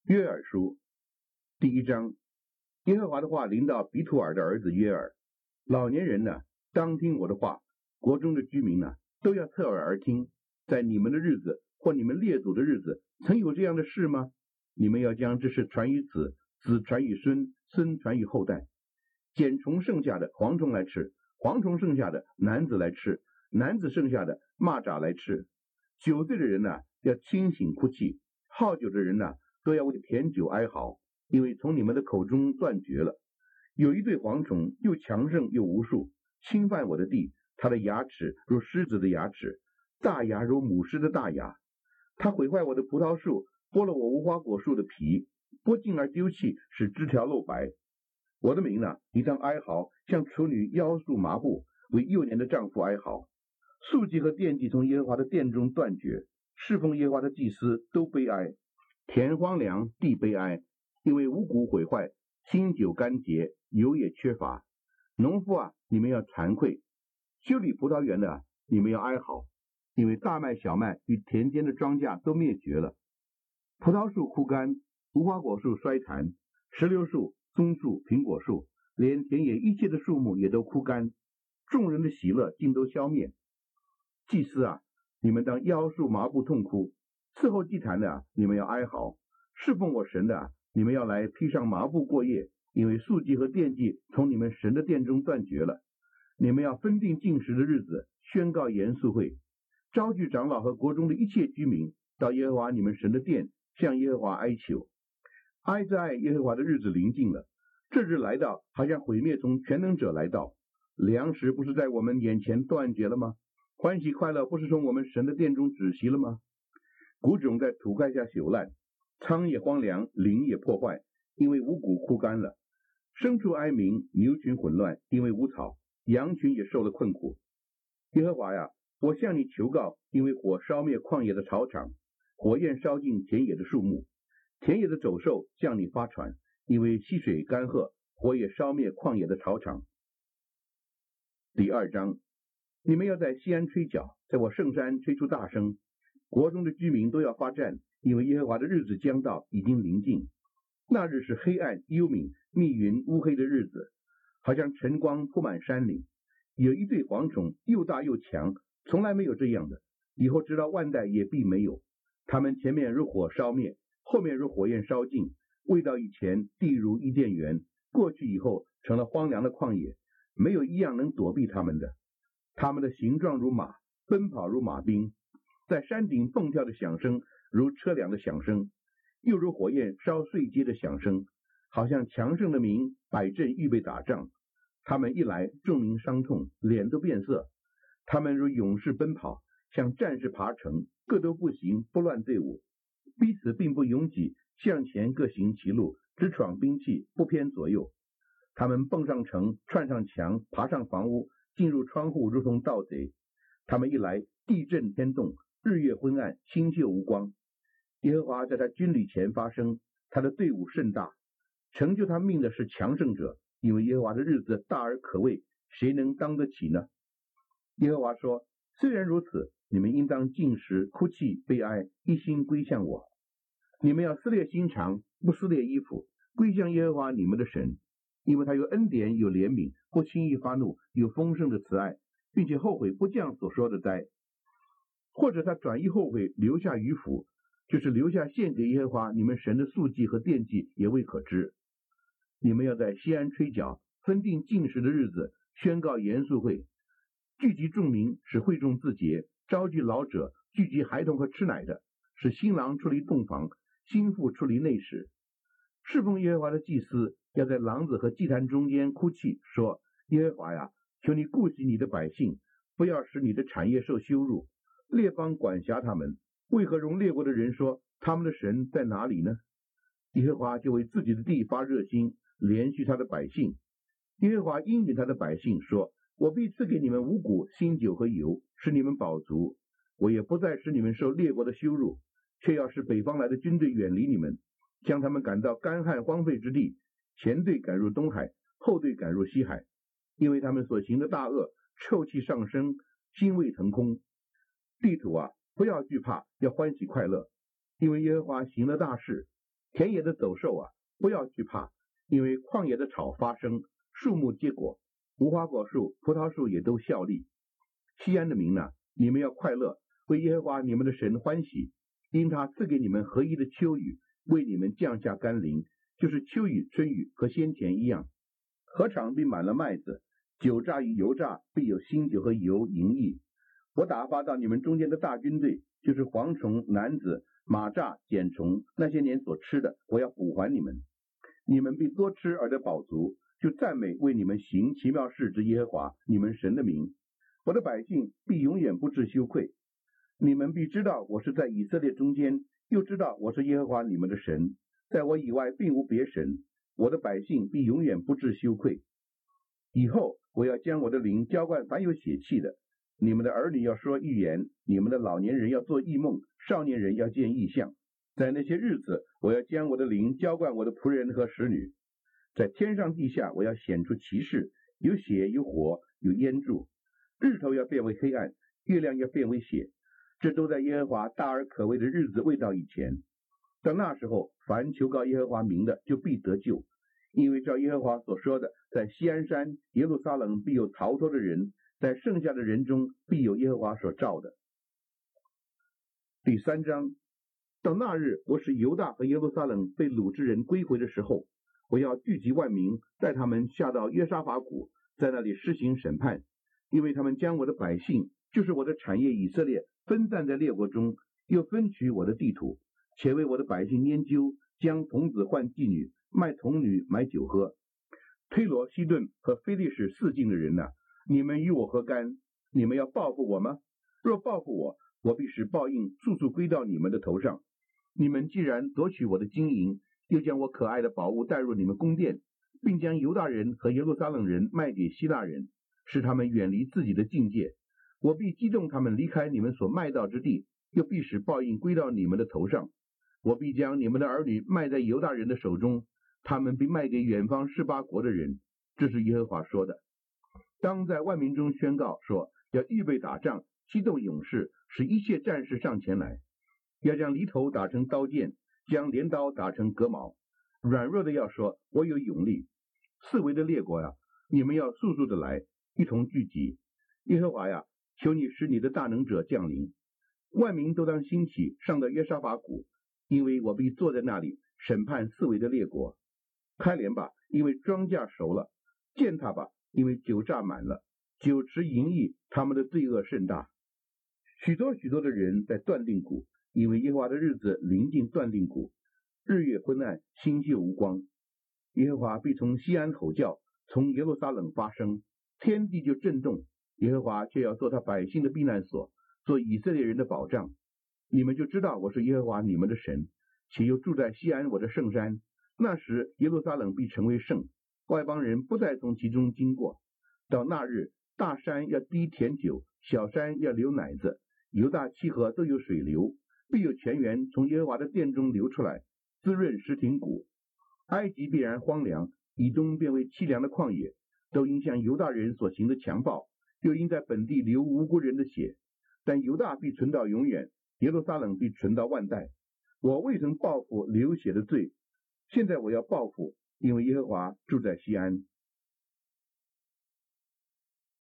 约珥书第1章，耶和华的话临到比土尔的儿子约珥，老年人呢，当听我的话；国中的居民呢，都要侧耳而听。在你们的日子或你们列祖的日子，曾有这样的事吗？你们要将这事传于子，子传于孙，孙传于后代。茧虫剩下的蝗虫来吃，蝗虫剩下的男子来吃，男子剩下的蚂蚱来吃。酒醉的人呢，要清醒哭泣；好酒的人呢，都要为甜酒哀嚎，因为从你们的口中断绝了。有一对蝗虫，又强盛又无数，侵犯我的地，它的牙齿如狮子的牙齿，大牙如母狮的大牙。它毁坏我的葡萄树，剥了我无花果树的皮，剥尽而丢弃，使枝条露白。我的民呢，你当哀嚎，像处女腰束麻布，为幼年的丈夫哀嚎。素祭和奠祭从耶和华的殿中断绝，侍奉耶和华的祭司都悲哀。田荒凉，地悲哀，因为五谷毁坏，新酒干竭，油也缺乏。农夫啊，你们要惭愧；修理葡萄园的啊，你们要哀嚎，因为大麦、小麦与田间的庄稼都灭绝了。葡萄树枯干，无花果树衰残，石榴树、棕树、苹果树，连田野一切的树木也都枯干，众人的喜乐尽都消灭。祭司啊，你们当腰束麻布痛哭；伺候祭坛的啊，你们要哀嚎；侍奉我神的啊，你们要来披上麻布过夜，因为素祭和奠祭从你们神的殿中断绝了。你们要分定禁食的日子，宣告严肃会，召聚长老和国中的一切居民，到耶和华你们神的殿，向耶和华哀求。哀哉，耶和华的日子临近了，这日来到，好像毁灭从全能者来到。粮食不是在我们眼前断绝了吗？欢喜快乐不是从我们神的殿中止息了吗？谷种在土盖下朽烂，仓也荒凉，林也破坏，因为五谷枯干了。牲畜哀鸣，牛群混乱，因为无草，羊群也受了困苦。耶和华呀，我向你求告，因为火烧灭旷野的草场，火焰烧尽田野的树木，田野的走兽向你发传，因为溪水干涸，火也烧灭旷野的草场。第2章，你们要在西安吹角，在我圣山吹出大声，国中的居民都要发战，因为耶和华的日子将到，已经临近。那日是黑暗、幽冥、密云、乌黑的日子，好像晨光铺满山岭。有一对蝗虫，又大又强，从来没有这样的，以后直到万代也必没有。他们前面如火烧灭，后面如火焰烧尽。未到以前，地如伊甸园；过去以后，成了荒凉的旷野，没有一样能躲避他们的。他们的形状如马，奔跑如马兵，在山顶蹦跳的响声如车辆的响声，又如火焰烧碎秸的响声，好像强盛的民摆阵预备打仗。他们一来，众民伤痛，脸都变色。他们如勇士奔跑，像战士爬城，各都步行，不乱队伍，彼此并不拥挤，向前各行其路，只闯兵器，不偏左右。他们蹦上城，窜上墙，爬上房屋，进入窗户，如同盗贼。他们一来，地震天动，日月昏暗，星宿无光。耶和华在他军旅前发声，他的队伍甚大，成就他命的是强盛者，因为耶和华的日子大而可畏，谁能当得起呢？耶和华说，虽然如此，你们应当禁食、哭泣、悲哀，一心归向我。你们要撕裂心肠，不撕裂衣服，归向耶和华你们的神，因为他有恩典，有怜悯，不轻易发怒，有丰盛的慈爱，并且后悔不降所说的灾。或者他转移后悔，留下余福，就是留下献给耶和华你们神的素祭和奠祭，也未可知。你们要在西安吹角，分定禁食的日子，宣告严肃会，聚集众民，使会众自洁，召集老者，聚集孩童和吃奶的，使新郎出离洞房，新妇出离内室。侍奉耶和华的祭司要在廊子和祭坛中间哭泣，说，耶和华呀，求你顾惜你的百姓，不要使你的产业受羞辱。列邦管辖他们，为何容列国的人说，他们的神在哪里呢？耶和华就为自己的地发热心，连续他的百姓。耶和华应允他的百姓说，我必赐给你们五谷、新酒和油，使你们饱足。我也不再使你们受列国的羞辱，却要使北方来的军队远离你们，将他们赶到干旱荒废之地，前队赶入东海，后队赶入西海，因为他们所行的大恶，臭气上升，心未腾空。地土啊，不要惧怕，要欢喜快乐，因为耶和华行了大事， 田野的走兽啊，不要惧怕，因为旷野的草发生，树木结果，无花果树、葡萄树也都效力。西安的民呢，你们要快乐，为耶和华你们的神欢喜，因他赐给你们合一的秋雨，为你们降下甘霖，就是秋雨、春雨和先前一样。禾场必满了麦子，酒榨与油榨必有新酒和油盈溢。我打发到你们中间的大军队，就是蝗虫、男子、马蚱、茧虫，那些年所吃的，我要补还你们。你们必多吃而得饱足，就赞美为你们行奇妙事之耶和华你们神的名。我的百姓必永远不致羞愧。你们必知道我是在以色列中间，又知道我是耶和华你们的神，在我以外并无别神。我的百姓必永远不致羞愧。以后我要将我的灵浇灌凡有血气的，你们的儿女要说预言，你们的老年人要做异梦，少年人要见异象。在那些日子，我要将我的灵浇灌我的仆人和使女。在天上地下，我要显出奇事，有血，有火，有烟柱。日头要变为黑暗，月亮要变为血，这都在耶和华大而可畏的日子未到以前。到那时候，凡求告耶和华名的，就必得救。因为照耶和华所说的，在锡安山、耶路撒冷必有逃脱的人，在剩下的人中必有耶和华所召的。第3章，到那日，我使犹大和耶路撒冷被掳之人归回的时候，我要聚集万民，带他们下到约沙法谷，在那里施行审判，因为他们将我的百姓，就是我的产业以色列，分散在列国中，又分取我的地土，且为我的百姓研究，将童子换妓女，卖童女买酒喝。推罗、西顿和非利士4境的人哪，你们与我何干？你们要报复我吗？若报复我，我必使报应速速归到你们的头上。你们既然夺取我的金银，又将我可爱的宝物带入你们宫殿，并将犹大人和耶路撒冷人卖给希腊人，使他们远离自己的境界，我必激动他们离开你们所卖到之地，又必使报应归到你们的头上。我必将你们的儿女卖在犹大人的手中，他们必卖给远方18国的人。这是耶和华说的。当在万民中宣告说，要预备打仗，激动勇士，使一切战士上前来，要将犁头打成刀剑，将镰刀打成戈矛。软弱的要说，我有勇力。四围的列国呀，你们要速速的来，一同聚集。耶和华呀，求你使你的大能者降临，万民都当兴起，上到约沙法谷，因为我必坐在那里审判四围的列国。开镰吧，因为庄稼熟了；践踏吧，因为酒榨满了。酒池盈溢，他们的罪恶甚大。许多许多的人在断定谷，因为耶和华的日子临近断定谷，日月昏暗，星宿无光。耶和华必从西安吼叫，从耶路撒冷发声，天地就震动。耶和华却要做他百姓的避难所，做以色列人的保障。你们就知道我是耶和华你们的神，且又住在西安我的圣山。那时耶路撒冷必成为圣，外邦人不再从其中经过。到那日，大山要滴甜酒，小山要流奶子，犹大七河都有水流，必有泉源从耶和华的殿中流出来，滋润石亭谷。埃及必然荒凉，以东变为凄凉的旷野，都因向犹大人所行的强暴，又因在本地流无辜人的血。但犹大必存到永远，耶路撒冷必存到万代。我未曾报复流血的罪，现在我要报复，因为耶和华住在西安。